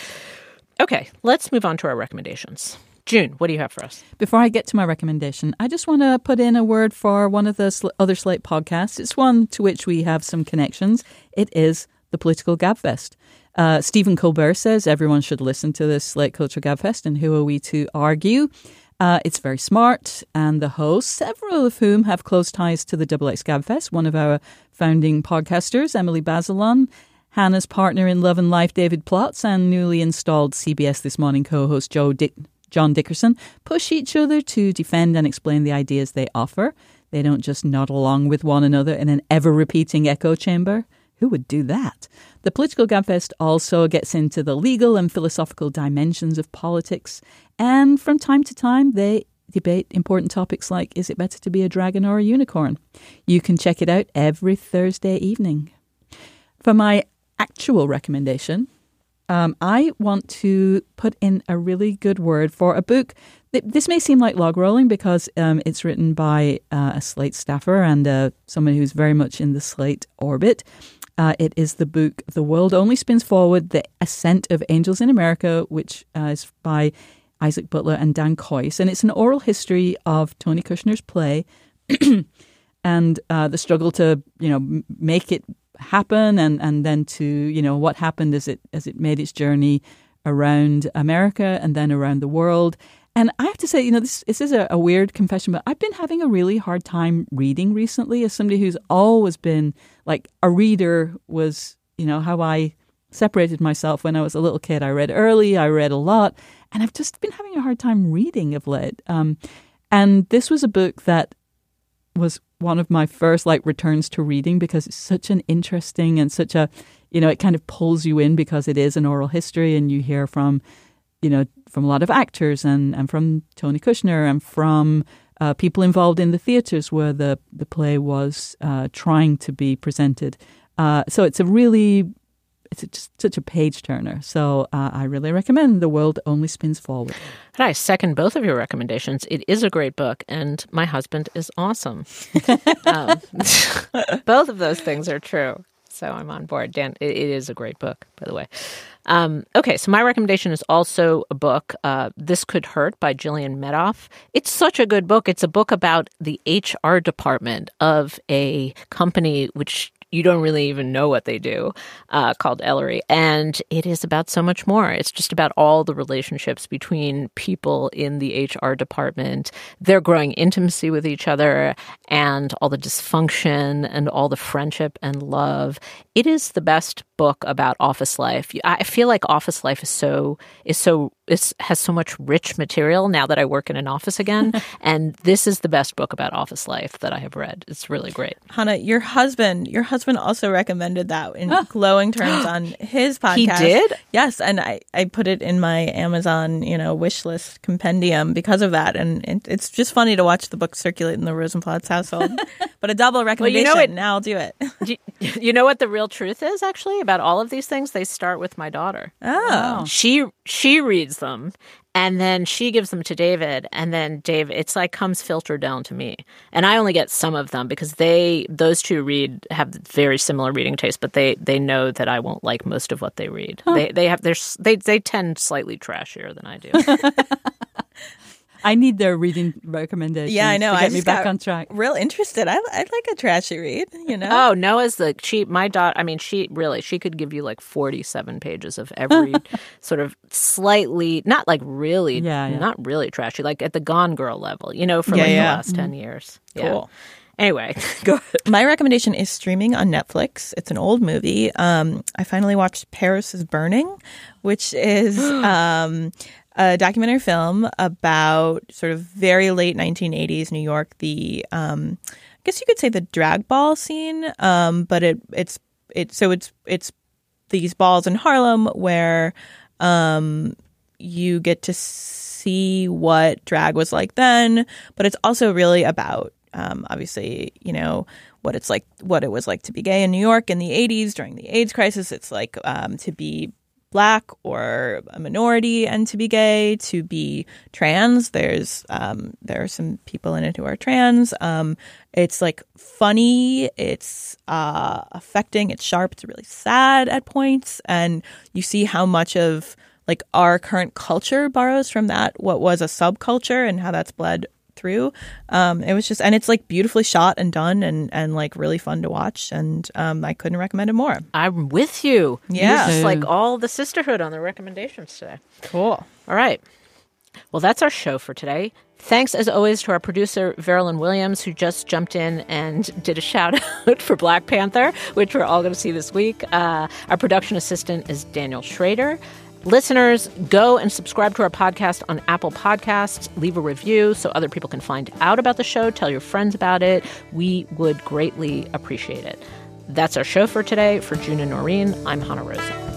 Okay, let's move on to our recommendations. June, what do you have for us? Before I get to my recommendation, I just want to put in a word for one of the sl- other Slate podcasts. It's one to which we have some connections. It is the Political Gabfest. Uh, Stephen Colbert says everyone should listen to this Slate Culture Gabfest, and who are we to argue? Uh, it's very smart, and the hosts, several of whom have close ties to the Double X Gabfest, one of our founding podcasters, Emily Bazelon, Hannah's partner in Love and Life, David Plotz, and newly installed C B S This Morning co-host Joe Dick- John Dickerson, push each other to defend and explain the ideas they offer. They don't just nod along with one another in an ever-repeating echo chamber. Who would do that? The Political Gabfest also gets into the legal and philosophical dimensions of politics. And from time to time, they debate important topics like, is it better to be a dragon or a unicorn? You can check it out every Thursday evening. For my actual recommendation, um, I want to put in a really good word for a book. This may seem like log rolling because um, it's written by uh, a Slate staffer and uh, someone who's very much in the Slate orbit. Uh, it is the book The World Only Spins Forward, The Ascent of Angels in America, which uh, is by Isaac Butler and Dan Coyce. And it's an oral history of Tony Kushner's play and uh, the struggle to, you know, m- make it happen and, and then to, you know, what happened as it as it made its journey around America and then around the world. And I have to say, you know, this, this is a, a weird confession, but I've been having a really hard time reading recently as somebody who's always been, like, a reader was, you know, how I separated myself when I was a little kid. I read early, I read a lot, and I've just been having a hard time reading of late. Um, and this was a book that was one of my first, like, returns to reading because it's such an interesting and such a, you know, it kind of pulls you in because it is an oral history and you hear from, you know, from a lot of actors and, and from Tony Kushner and from uh, people involved in the theaters where the, the play was uh, trying to be presented. Uh, so it's a really, it's just such a page turner. So uh, I really recommend The World Only Spins Forward. And I second both of your recommendations. It is a great book, and my husband is awesome. um, both of those things are true. So I'm on board. Dan, it, it is a great book, by the way. Um, okay, so my recommendation is also a book, uh, This Could Hurt by Gillian Medoff. It's such a good book. It's a book about the H R department of a company which you don't really even know what they do, uh, called Ellery. And it is about so much more. It's just about all the relationships between people in the H R department, their growing intimacy with each other, and all the dysfunction and all the friendship and love. It is the best book about office life. I feel like office life is so is so is, has so much rich material now that I work in an office again. And this is the best book about office life that I have read. It's really great. Hannah, your husband, your husband also recommended that in glowing terms on his podcast. He did? Yes, and I, I put it in my Amazon, you know, wish list compendium because of that. And it, it's just funny to watch the book circulate in the Rosenblatt's household. But a double recommendation. Well, you know it, now I'll do it. you, you know what the real truth is, actually, about all of these things? They start with my daughter. Oh. She she reads them, and then she gives them to David, and then Dave, it's like comes filtered down to me. And I only get some of them because they, those two read, have very similar reading tastes, but they, they know that I won't like most of what they read. Huh. They they have their, they they tend slightly trashier than I do. I need their reading recommendations. Yeah, I know. To get I me back on track. Real interested. I I like a trashy read. You know. Oh, Noah's the she. My daughter. I mean, she really she could give you like forty-seven pages of every sort of slightly, not like really, yeah, yeah. not really trashy, like at the Gone Girl level. You know, for yeah, like yeah. the last mm-hmm. ten years. Yeah. Cool. Anyway, go ahead. My recommendation is streaming on Netflix. It's an old movie. Um, I finally watched Paris is Burning, which is um, a documentary film about sort of very late nineteen eighties New York. The um, I guess you could say the drag ball scene, um, but it it's it so it's it's these balls in Harlem where um, you get to see what drag was like then, but it's also really about Um, obviously, you know, what it's like, what it was like to be gay in New York in the eighties during the AIDS crisis. It's like um, to be Black or a minority and to be gay, to be trans. There's um, there are some people in it who are trans. Um, it's like funny. It's uh, affecting. It's sharp. It's really sad at points. And you see how much of like our current culture borrows from that, what was a subculture and how that's bled through. Um, it was just, and it's like beautifully shot and done and, and like really fun to watch. And um, I couldn't recommend it more. I'm with you. Yeah. It's like all the sisterhood on the recommendations today. Cool. All right. Well, that's our show for today. Thanks, as always, to our producer, Veralyn Williams, who just jumped in and did a shout out for Black Panther, which we're all going to see this week. Uh, our production assistant is Daniel Schrader. Listeners, go and subscribe to our podcast on Apple Podcasts. Leave a review so other people can find out about the show. Tell your friends about it. We would greatly appreciate it. That's our show for today. For June and Noreen, I'm Hannah Rosen.